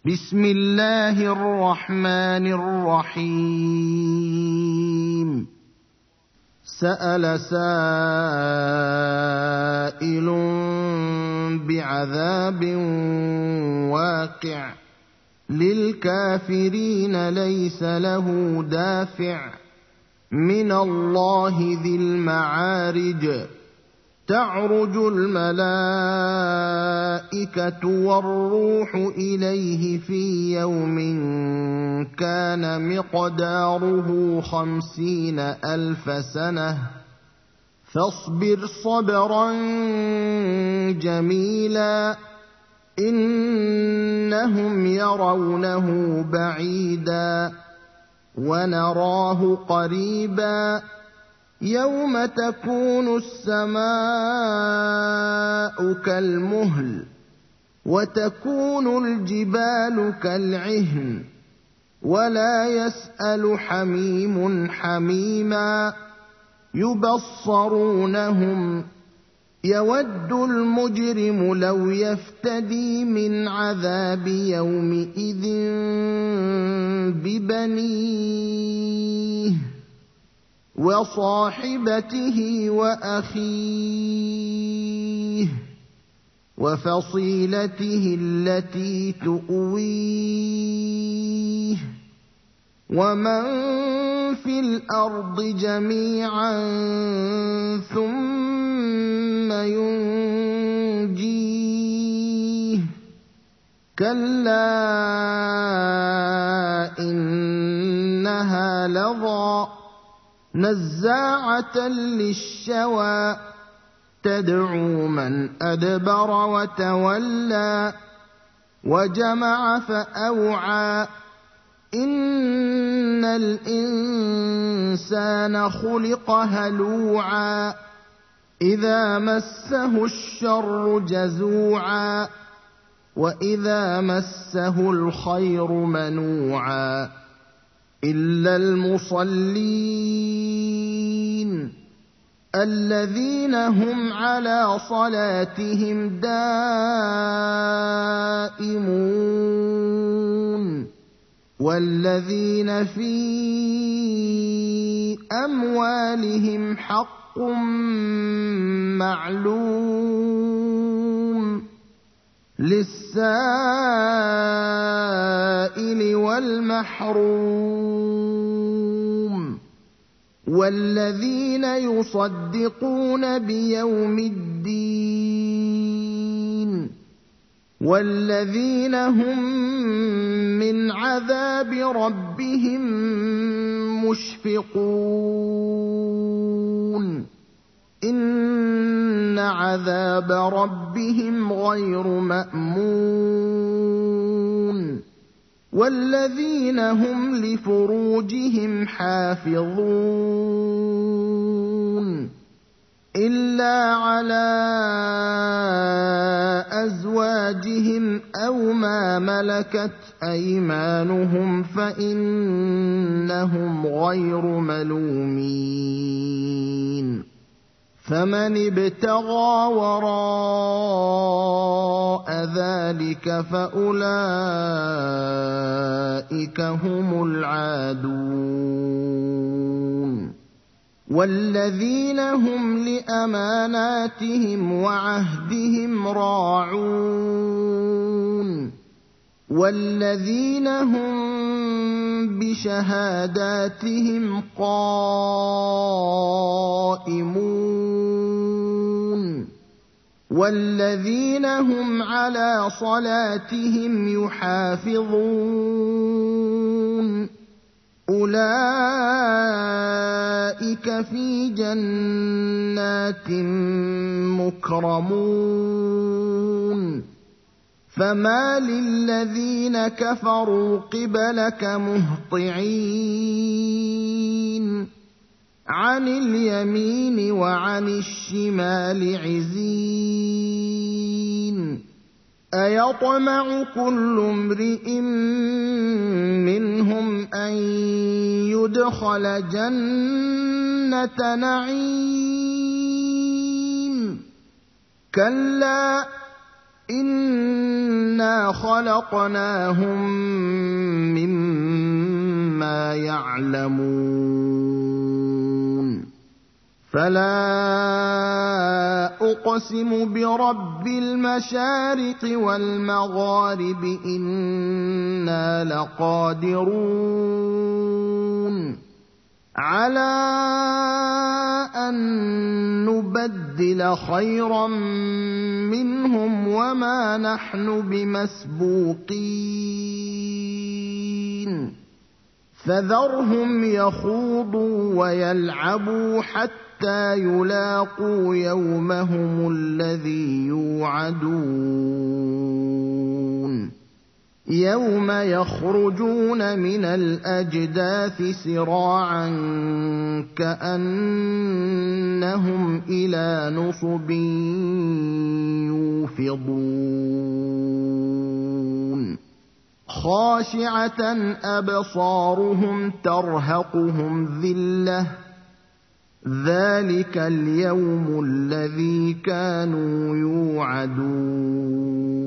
بسم الله الرحمن الرحيم سأل سائل بعذاب واقع للكافرين ليس له دافع من الله ذي المعارج تعرج الملائكة والروح إليه في يوم كان مقداره 50,000 سنة فاصبر صبرا جميلا إنهم يرونه بعيدا ونراه قريبا يوم تكون السماء كالمهل وتكون الجبال كالعهن ولا يسأل حميم حميما يبصرونهم يود المجرم لو يفتدي من عذاب يومئذ ببنيه وصاحبته وأخيه وفصيلته التي تؤويه ومن في الأرض جميعا ثم ينجيه كلا إنها لظى نزاعة للشوى تدعو من أدبر وتولى وجمع فأوعى إن الإنسان خلق هلوعا إذا مسه الشر جزوعا وإذا مسه الخير منوعا إلا المصلين الذين هم على صلاتهم دائمون والذين في أموالهم حق معلوم للسائل والمحروم والذين يصدقون بيوم الدين والذين هم من عذاب ربهم مشفقون إن عذاب ربهم غير مأمون والذين هم لفروجهم حافظون إلا على أزواجهم أو ما ملكت أيمانهم فإنهم غير ملومين فمن ابتغى وراء ذلك فأولئك هم العادون والذين هم لأماناتهم وعهدهم راعون والذين هم بشهاداتهم قائمون والذين هم على صلاتهم يحافظون أولئك في جنات مكرمون فما للذين كفروا قبلك مهطعين عن اليمين وعن الشمال عزين أيطمع كل امرئ منهم أن يدخل جنة نعيم كلا إِنَّا خَلَقْنَاهُم مِّمَّا يَعْلَمُونَ فَلَا أُقْسِمُ بِرَبِّ الْمَشَارِقِ وَالْمَغَارِبِ إِنَّا لَقَادِرُونَ عَلَىٰ أَن نُّبَدِّلَ خَيْرًا مِّنْهُمْ وَمَا نَحْنُ بِمَسْبُوقِينَ فَذَرْهُمْ يَخُوضُوا وَيَلْعَبُوا حَتَّىٰ يُلَاقُوا يَوْمَهُمُ الَّذِي يُوعَدُونَ يَوْمَ يَخْرُجُونَ مِنَ الْأَجْدَاثِ سِرَاعًا كَأَنَّهُمْ إِلَىٰ نُصُبٍ يُوفِضُونَ خَاشِعَةً أَبْصَارُهُمْ تَرْهَقُهُمْ ذِلَّةٌ ۚ ذَٰلِكَ الْيَوْمُ الَّذِي كَانُوا يُوعَدُونَ